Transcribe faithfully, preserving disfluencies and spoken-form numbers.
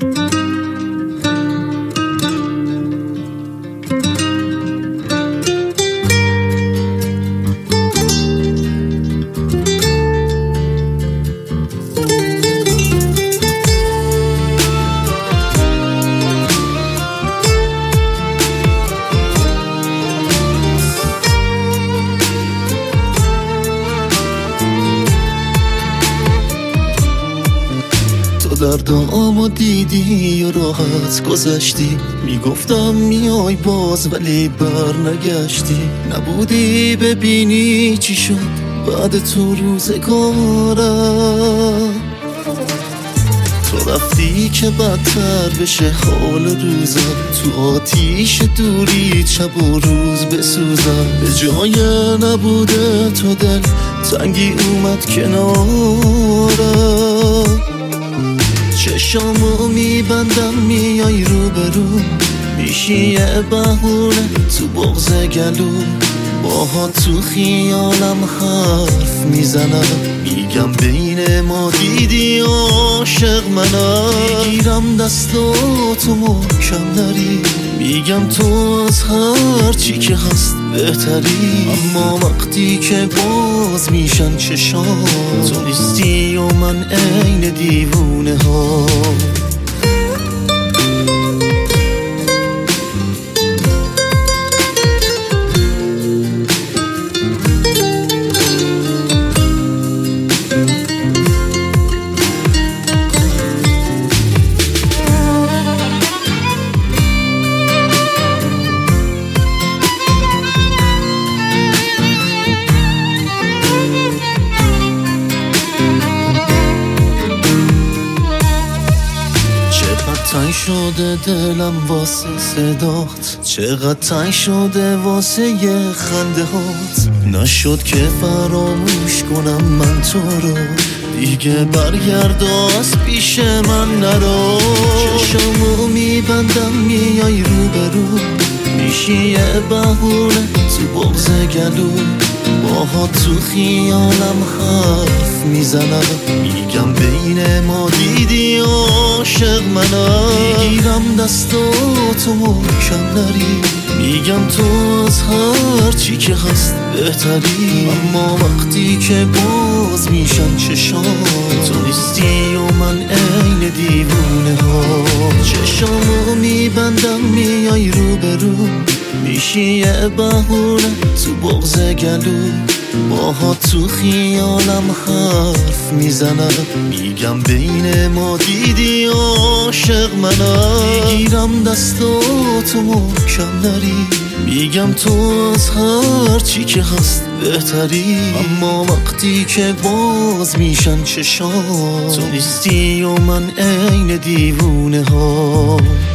دردامو دیدی و راحت گذشتی، میگفتم میای باز ولی بر نگشتی. نبودی ببینی چی شد بعد تو روزگارم. تو رفتی که بدتر بشه حال روزم، تو آتیش دوری شب و روز بسوزم. به جای نبوده تو دل تنگی اومد کنارم. چشامو میبندم میای رو برو، میشی یه بهونه تو بغض گلو. باها تو خیالم حرف میزنم، میگم بین ما دیدی عاشق منم. میگیرم دستاتو محکم نری، میگم تو از هر چی که هست بهتری. اما وقتی که باز میشن چشام، تو نیستی و من عین دیوونه ها. تنگ شده دلم واسه صدات، چقدر تنگ شده واسه یه خنده هات. نشد که فراموش کنم من تو رو، دیگه برگرد از پیش من نرو. چشمو میبندم میای رو برو، میشی یه بهونه تو بغض گلو. باها تو خیالم حرف میزنم، میگم بین ما دیدی عاشق منم. میگیرم دستاتو محکم نری، میگم تو از هر چی که هست بهتری. اما وقتی که باز میشن چشام، تو نیستی و من عین دیوونه ها. چشامو میبندم میای رو برو، میشی یه بهونه تو بغض گلو. باها تو خیالم حرف میزنم، میگم بین ما دیدی عاشق منم. میگیرم دستاتو محکم نری، میگم تو از هر چی که هست بهتری. اما وقتی که باز میشن چشام، تو نیستی و من عین دیوونه ها.